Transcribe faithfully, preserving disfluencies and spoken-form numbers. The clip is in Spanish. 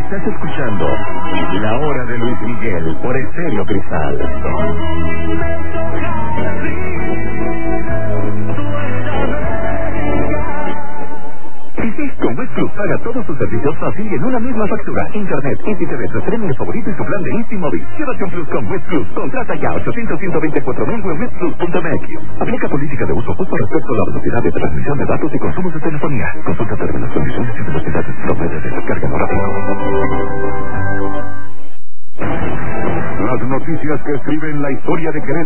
Estás escuchando La Hora de Luis Miguel por Estéreo Cristal. Con West Plus paga todos sus servicios fácil y en una misma factura. Internet, I P T V, tu streaming favorito y tu plan de Easy Móvil. Llévate un Plus con West Plus. Contrata ya ochocientos, ciento veinticuatro mil en west plus punto m x. Aplica política de uso justo respecto a la velocidad de transmisión de datos y consumos de telefonía. Consulta términos, condiciones y velocidades promedio de descarga rápido. Las noticias que escriben la historia de Querétaro.